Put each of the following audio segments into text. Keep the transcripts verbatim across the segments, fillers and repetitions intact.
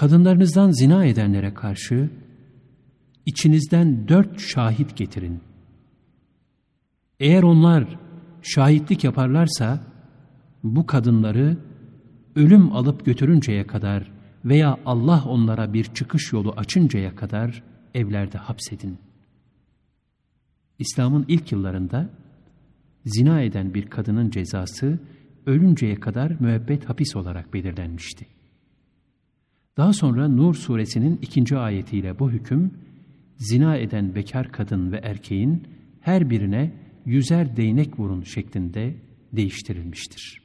kadınlarınızdan zina edenlere karşı içinizden dört şahit getirin. Eğer onlar şahitlik yaparlarsa bu kadınları ölüm alıp götürünceye kadar veya Allah onlara bir çıkış yolu açıncaya kadar evlerde hapsedin. İslam'ın ilk yıllarında zina eden bir kadının cezası ölünceye kadar müebbet hapis olarak belirlenmişti. Daha sonra Nur suresinin ikinci ayetiyle bu hüküm, zina eden bekar kadın ve erkeğin her birine yüzer değnek vurun şeklinde değiştirilmiştir.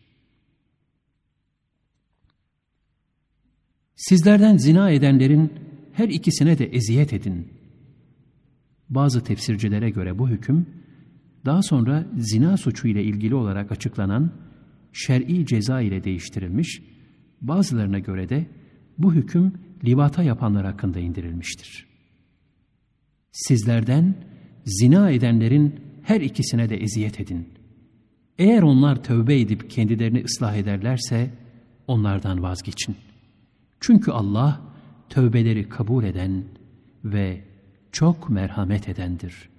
Sizlerden zina edenlerin her ikisine de eziyet edin. Bazı tefsircilere göre bu hüküm, daha sonra zina suçu ile ilgili olarak açıklanan şer'i ceza ile değiştirilmiş, bazılarına göre de bu hüküm livata yapanlar hakkında indirilmiştir. Sizlerden zina edenlerin her ikisine de eziyet edin. Eğer onlar tövbe edip kendilerini ıslah ederlerse onlardan vazgeçin. Çünkü Allah tövbeleri kabul eden ve çok merhamet edendir.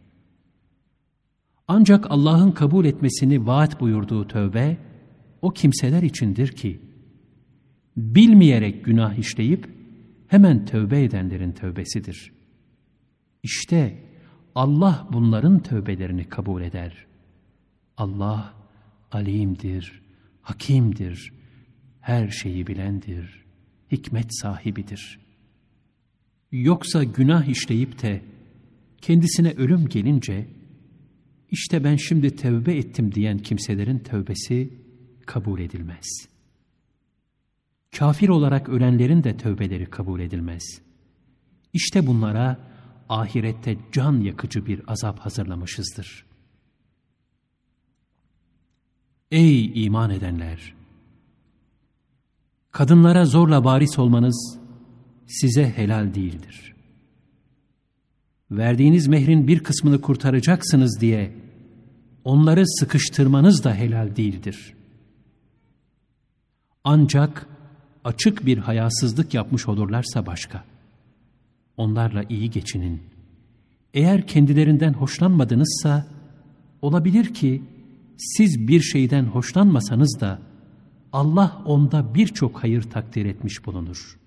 Ancak Allah'ın kabul etmesini vaat buyurduğu tövbe o kimseler içindir ki bilmeyerek günah işleyip hemen tövbe edenlerin tövbesidir. İşte Allah bunların tövbelerini kabul eder. Allah alimdir, hakimdir, her şeyi bilendir, hikmet sahibidir. Yoksa günah işleyip de kendisine ölüm gelince, işte ben şimdi tövbe ettim diyen kimselerin tövbesi kabul edilmez. Kafir olarak ölenlerin de tövbeleri kabul edilmez. İşte bunlara ahirette can yakıcı bir azap hazırlamışızdır. Ey iman edenler! Kadınlara zorla varis olmanız size helal değildir. Verdiğiniz mehrin bir kısmını kurtaracaksınız diye onları sıkıştırmanız da helal değildir. Ancak açık bir hayasızlık yapmış olurlarsa başka. Onlarla iyi geçinin. Eğer kendilerinden hoşlanmadınızsa, olabilir ki siz bir şeyden hoşlanmasanız da Allah onda birçok hayır takdir etmiş bulunur.